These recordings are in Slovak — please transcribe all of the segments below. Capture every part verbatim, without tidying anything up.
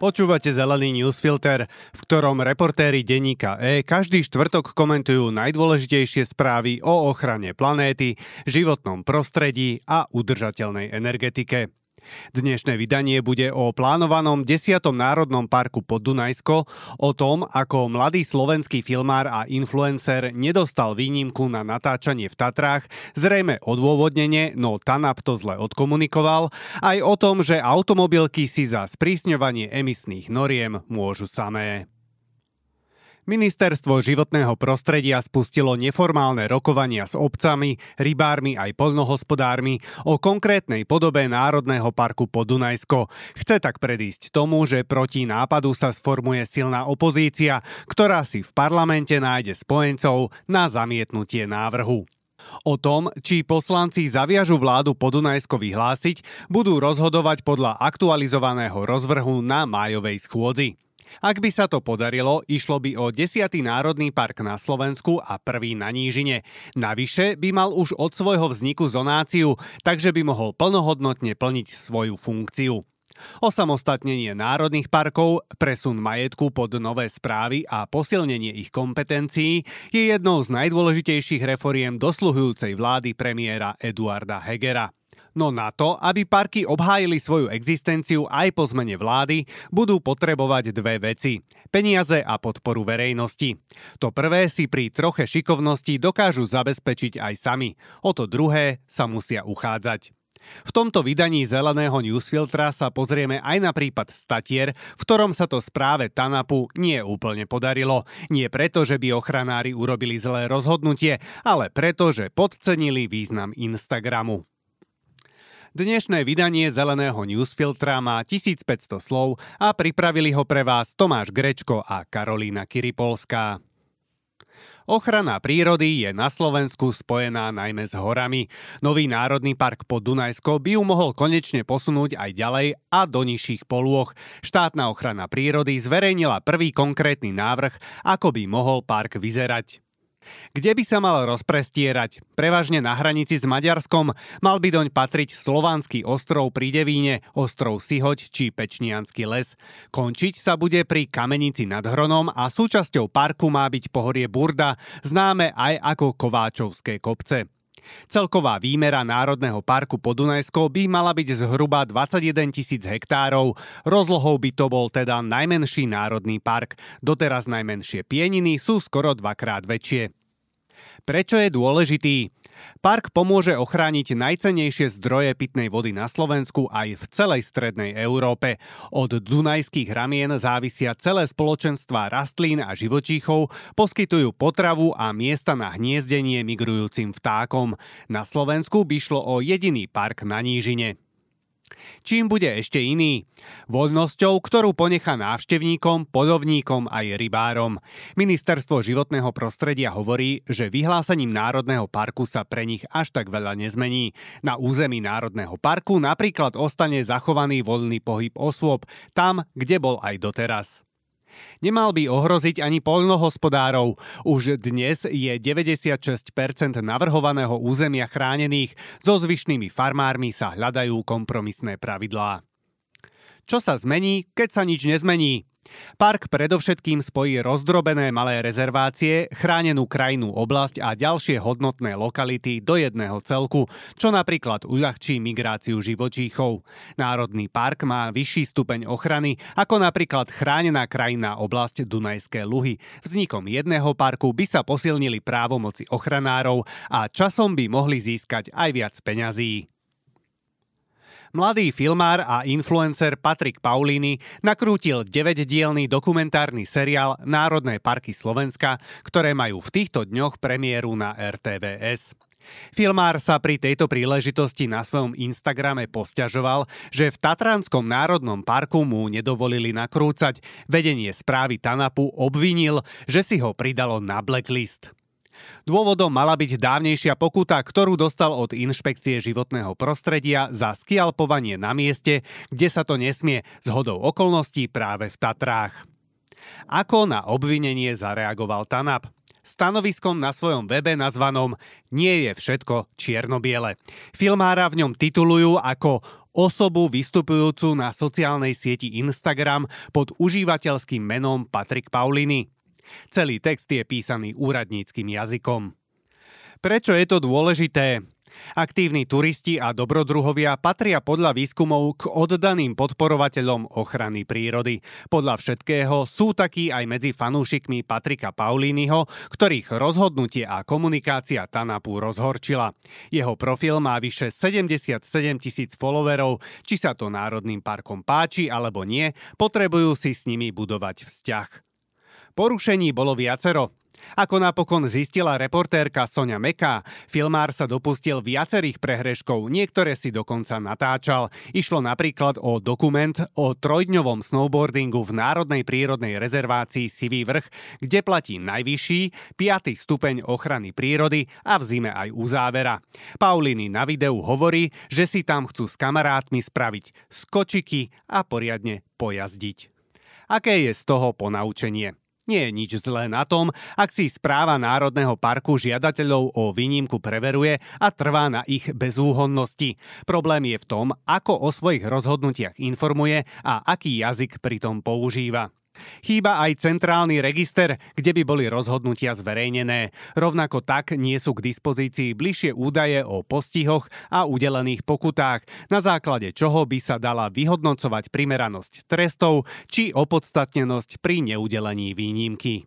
Počúvate Zelený newsfilter, v ktorom reportéri denníka E každý štvrtok komentujú najdôležitejšie správy o ochrane planéty, životnom prostredí a udržateľnej energetike. Dnešné vydanie bude o plánovanom desiatom národnom parku Poddunajsko, o tom, ako mladý slovenský filmár a influencer nedostal výnimku na natáčanie v Tatrách, zrejme odôvodnenie, no TANAP to zle odkomunikoval, aj o tom, že automobilky si za sprísňovanie emisných noriem môžu samé. Ministerstvo životného prostredia spustilo neformálne rokovania s obcami, rybármi aj poľnohospodármi o konkrétnej podobe Národného parku Poddunajsko. Chce tak predísť tomu, že proti nápadu sa sformuje silná opozícia, ktorá si v parlamente nájde spojencov na zamietnutie návrhu. O tom, či poslanci zaviažu vládu Poddunajsko vyhlásiť, budú rozhodovať podľa aktualizovaného rozvrhu na májovej schôdzi. Ak by sa to podarilo, išlo by o desiaty národný park na Slovensku a prvý na nížine. Navyše by mal už od svojho vzniku zonáciu, takže by mohol plnohodnotne plniť svoju funkciu. Osamostatnenie národných parkov, presun majetku pod nové správy a posilnenie ich kompetencií je jednou z najdôležitejších reforiem dosluhujúcej vlády premiéra Eduarda Hegera. No na to, aby parky obhájili svoju existenciu aj po zmene vlády, budú potrebovať dve veci. Peniaze a podporu verejnosti. To prvé si pri troche šikovnosti dokážu zabezpečiť aj sami. O to druhé sa musia uchádzať. V tomto vydaní Zeleného newsfiltra sa pozrieme aj na prípad Statier, v ktorom sa to správe TANAPu nie úplne podarilo. Nie preto, že by ochranári urobili zlé rozhodnutie, ale preto, že podcenili význam Instagramu. Dnešné vydanie Zeleného newsfiltra má tisícpäťsto slov a pripravili ho pre vás Tomáš Grečko a Karolína Kiripolská. Ochrana prírody je na Slovensku spojená najmä s horami. Nový národný park Poddunajsko by ju mohol konečne posunúť aj ďalej a do nižších polôch. Štátna ochrana prírody zverejnila prvý konkrétny návrh, ako by mohol park vyzerať. Kde by sa mal rozprestierať? Prevažne na hranici s Maďarskom. Mal by doň patriť Slovanský ostrov pri Devíne, ostrov Sihoť či Pečniansky les. Končiť sa bude pri Kamenici nad Hronom a súčasťou parku má byť pohorie Burda, známe aj ako Kováčovské kopce. Celková výmera Národného parku Poddunajsko by mala byť zhruba dvadsaťjeden tisíc hektárov. Rozlohou by to bol teda najmenší národný park. Doteraz najmenšie pieniny sú skoro dvakrát väčšie. Prečo je dôležitý? Park pomôže ochrániť najcennejšie zdroje pitnej vody na Slovensku aj v celej strednej Európe. Od dunajských ramien závisia celé spoločenstvá rastlín a živočíchov, poskytujú potravu a miesta na hniezdenie migrujúcim vtákom. Na Slovensku by šlo o jediný park na nížine. Čím bude ešte iný? Voľnosťou, ktorú ponechá návštevníkom, poľovníkom aj rybárom. Ministerstvo životného prostredia hovorí, že vyhlásením Národného parku sa pre nich až tak veľa nezmení. Na území Národného parku napríklad ostane zachovaný voľný pohyb osôb, tam, kde bol aj doteraz. Nemal by ohroziť ani poľnohospodárov. Už dnes je deväťdesiatšesť percent navrhovaného územia chránených. So zvyšnými farmármi sa hľadajú kompromisné pravidlá. Čo sa zmení, keď sa nič nezmení? Park predovšetkým spojí rozdrobené malé rezervácie, chránenú krajinnú oblasť a ďalšie hodnotné lokality do jedného celku, čo napríklad uľahčí migráciu živočíchov. Národný park má vyšší stupeň ochrany ako napríklad chránená krajinná oblasť Dunajské Luhy. Vznikom jedného parku by sa posilnili právomoci ochranárov a časom by mohli získať aj viac peňazí. Mladý filmár a influencer Patrik Paulíny nakrútil deväťdielny dokumentárny seriál Národné parky Slovenska, ktoré majú v týchto dňoch premiéru na er té vé es. Filmár sa pri tejto príležitosti na svojom Instagrame posťažoval, že v Tatranskom národnom parku mu nedovolili nakrúcať. Vedenie správy TANAPu obvinil, že si ho pridalo na blacklist. Dôvodom mala byť dávnejšia pokuta, ktorú dostal od Inšpekcie životného prostredia za skialpovanie na mieste, kde sa to nesmie, zhodou okolností práve v Tatrách. Ako na obvinenie zareagoval TANAP? Stanoviskom na svojom webe nazvanom Nie je všetko čierno-biele. Filmára v ňom titulujú ako osobu vystupujúcu na sociálnej sieti Instagram pod užívateľským menom Patrik Pauliny. Celý text je písaný úradníckym jazykom. Prečo je to dôležité? Aktívni turisti a dobrodruhovia patria podľa výskumov k oddaným podporovateľom ochrany prírody. Podľa všetkého sú takí aj medzi fanúšikmi Patrika Pauliniho, ktorých rozhodnutie a komunikácia Tanapu rozhorčila. Jeho profil má vyše sedemdesiatsedem tisíc followerov. Či sa to národným parkom páči alebo nie, potrebujú si s nimi budovať vzťah. Porušení bolo viacero. Ako napokon zistila reportérka Soňa Meká, filmár sa dopustil viacerých prehreškov, niektoré si dokonca natáčal. Išlo napríklad o dokument o trojdňovom snowboardingu v Národnej prírodnej rezervácii Sivý vrch, kde platí najvyšší, piaty stupeň ochrany prírody a v zime aj uzávera. Pauliny na videu hovorí, že si tam chcú s kamarátmi spraviť skočiky a poriadne pojazdiť. Aké je z toho ponaučenie? Nie je nič zlé na tom, ak si správa Národného parku žiadateľov o výnimku preveruje a trvá na ich bezúhonnosti. Problém je v tom, ako o svojich rozhodnutiach informuje a aký jazyk pritom používa. Chýba aj centrálny register, kde by boli rozhodnutia zverejnené. Rovnako tak nie sú k dispozícii bližšie údaje o postihoch a udelených pokutách, na základe čoho by sa dala vyhodnocovať primeranosť trestov či opodstatnenosť pri neudelení výnimky.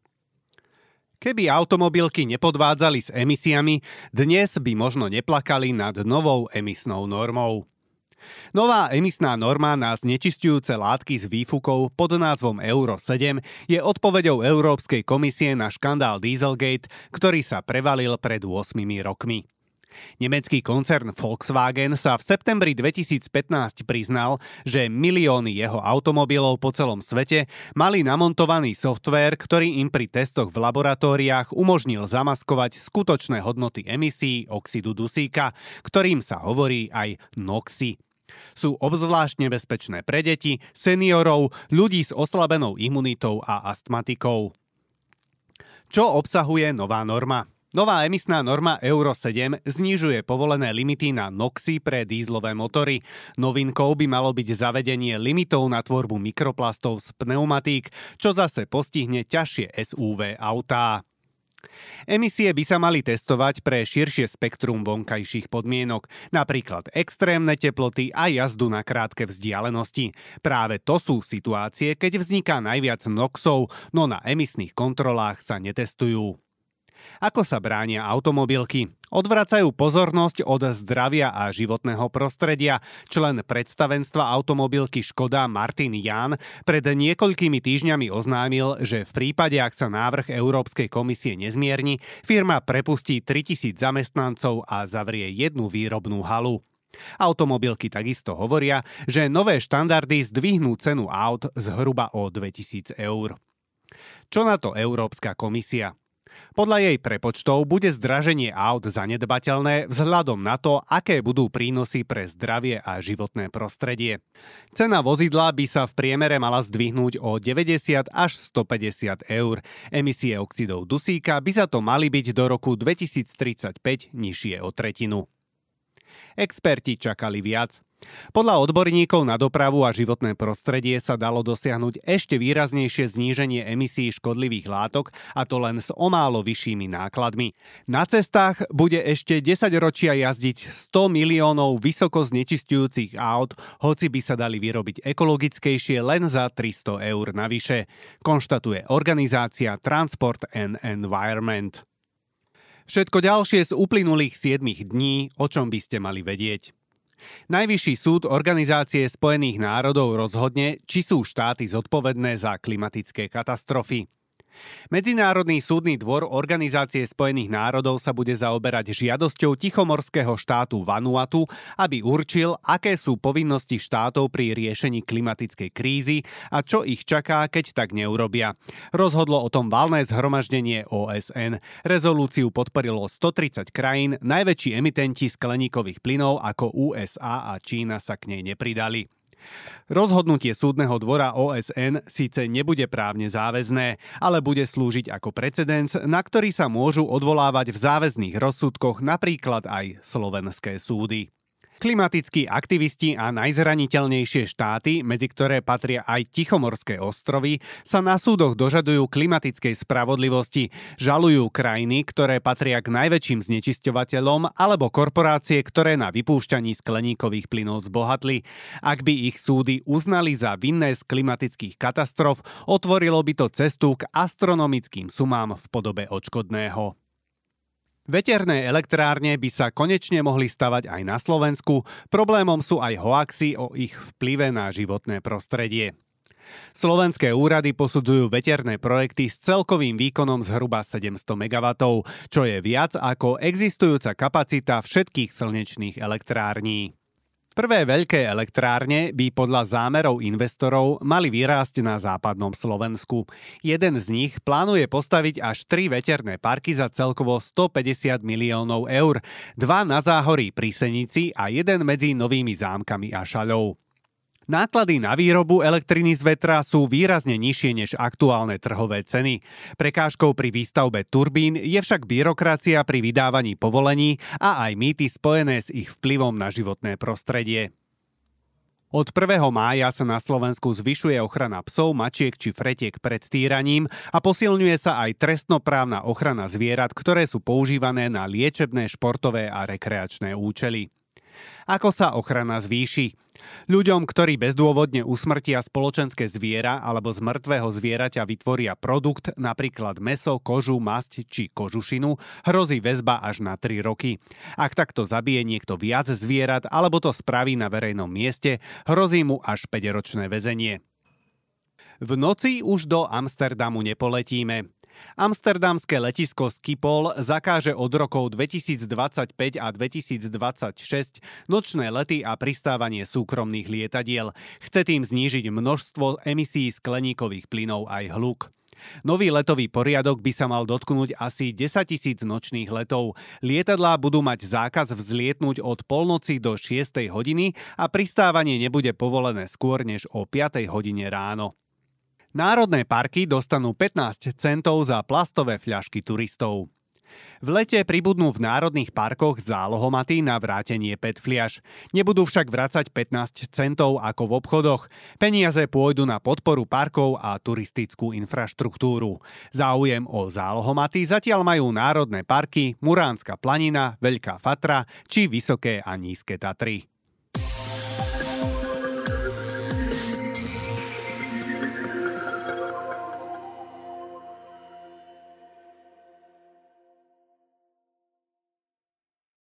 Keby automobilky nepodvádzali s emisiami, dnes by možno neplakali nad novou emisnou normou. Nová emisná norma na znečisťujúce látky z výfukov pod názvom Euro sedem je odpoveďou Európskej komisie na škandál Dieselgate, ktorý sa prevalil pred ôsmimi rokmi. Nemecký koncern Volkswagen sa v septembri dvetisícpätnásť priznal, že milióny jeho automobilov po celom svete mali namontovaný softvér, ktorý im pri testoch v laboratóriách umožnil zamaskovať skutočné hodnoty emisí oxidu dusíka, ktorým sa hovorí aj NOxy. Sú obzvlášť nebezpečné pre deti, seniorov, ľudí s oslabenou imunitou a astmatikov. Čo obsahuje nová norma? Nová emisná norma Euro sedem znižuje povolené limity na NOxy pre dízlové motory. Novinkou by malo byť zavedenie limitov na tvorbu mikroplastov z pneumatík, čo zase postihne ťažšie es ú vé autá. Emisie by sa mali testovať pre širšie spektrum vonkajších podmienok, napríklad extrémne teploty a jazdu na krátke vzdialenosti. Práve to sú situácie, keď vzniká najviac NOxov, no na emisných kontrolách sa netestujú. Ako sa bránia automobilky? Odvracajú pozornosť od zdravia a životného prostredia. Člen predstavenstva automobilky Škoda Martin Jahn pred niekoľkými týždňami oznámil, že v prípade, ak sa návrh Európskej komisie nezmierni, firma prepustí tritisíc zamestnancov a zavrie jednu výrobnú halu. Automobilky takisto hovoria, že nové štandardy zdvihnú cenu aut zhruba o dvetisíc eur. Čo na to Európska komisia? Podľa jej prepočtov bude zdraženie aut zanedbateľné vzhľadom na to, aké budú prínosy pre zdravie a životné prostredie. Cena vozidla by sa v priemere mala zdvihnúť o deväťdesiat až stopäťdesiat eur. Emisie oxidov dusíka by za to mali byť do roku dvetisíctridsaťpäť nižšie o tretinu. Experti čakali viac. Podľa odborníkov na dopravu a životné prostredie sa dalo dosiahnuť ešte výraznejšie zníženie emisí škodlivých látok, a to len s o málo vyššími nákladmi. Na cestách bude ešte desaťročia jazdiť sto miliónov vysoko znečisťujúcich aut, hoci by sa dali vyrobiť ekologickejšie len za tristo eur navyše, konštatuje organizácia Transport and Environment. Všetko ďalšie z uplynulých siedmich dní, o čom by ste mali vedieť. Najvyšší súd Organizácie spojených národov rozhodne, či sú štáty zodpovedné za klimatické katastrofy. Medzinárodný súdny dvor Organizácie spojených národov sa bude zaoberať žiadosťou tichomorského štátu Vanuatu, aby určil, aké sú povinnosti štátov pri riešení klimatickej krízy a čo ich čaká, keď tak neurobia. Rozhodlo o tom valné zhromaždenie ó es en. Rezolúciu podporilo stotridsať krajín, najväčší emitenti skleníkových plynov ako ú es á a Čína sa k nej nepridali. Rozhodnutie súdneho dvora ó es en síce nebude právne záväzné, ale bude slúžiť ako precedens, na ktorý sa môžu odvolávať v záväzných rozsudkoch napríklad aj slovenské súdy. Klimatickí aktivisti a najzraniteľnejšie štáty, medzi ktoré patria aj Tichomorské ostrovy, sa na súdoch dožadujú klimatickej spravodlivosti. Žalujú krajiny, ktoré patria k najväčším znečisťovateľom, alebo korporácie, ktoré na vypúšťaní skleníkových plynov zbohatli. Ak by ich súdy uznali za vinné z klimatických katastrof, otvorilo by to cestu k astronomickým sumám v podobe odškodného. Veterné elektrárne by sa konečne mohli stavať aj na Slovensku, problémom sú aj hoaxy o ich vplyve na životné prostredie. Slovenské úrady posudzujú veterné projekty s celkovým výkonom zhruba sedemsto megawattov, čo je viac ako existujúca kapacita všetkých slnečných elektrární. Prvé veľké elektrárne by podľa zámerov investorov mali vyrásť na západnom Slovensku. Jeden z nich plánuje postaviť až tri veterné parky za celkovo stopäťdesiat miliónov eur, dva na Záhorí pri Senici a jeden medzi Novými Zámkami a Šaľou. Náklady na výrobu elektriny z vetra sú výrazne nižšie než aktuálne trhové ceny. Prekážkou pri výstavbe turbín je však byrokracia pri vydávaní povolení a aj mýty spojené s ich vplyvom na životné prostredie. Od prvého mája sa na Slovensku zvyšuje ochrana psov, mačiek či fretiek pred týraním a posilňuje sa aj trestnoprávna ochrana zvierat, ktoré sú používané na liečebné, športové a rekreačné účely. Ako sa ochrana zvýši? Ľuďom, ktorí bezdôvodne usmrtia spoločenské zviera alebo z mŕtvého zvieraťa vytvoria produkt, napríklad mäso, kožu, masť či kožušinu, hrozí väzba až na tri roky. Ak takto zabije niekto viac zvierat alebo to spraví na verejnom mieste, hrozí mu až päťročné väzenie. V noci už do Amsterdamu nepoletíme. Amsterdamské letisko Schiphol zakáže od rokov dvetisícdvadsaťpäť a dvetisícdvadsaťšesť nočné lety a pristávanie súkromných lietadiel. Chce tým znížiť množstvo emisí skleníkových plynov aj hluk. Nový letový poriadok by sa mal dotknúť asi desaťtisíc nočných letov. Lietadlá budú mať zákaz vzlietnúť od polnoci do šiestej hodiny a pristávanie nebude povolené skôr než o piatej hodine ráno. Národné parky dostanú pätnásť centov za plastové fľašky turistov. V lete pribudnú v národných parkoch zálohomaty na vrátenie pé é té fliaš. Nebudú však vracať pätnásť centov ako v obchodoch. Peniaze pôjdu na podporu parkov a turistickú infraštruktúru. Záujem o zálohomaty zatiaľ majú národné parky Muránska planina, Veľká Fatra či Vysoké a Nízke Tatry.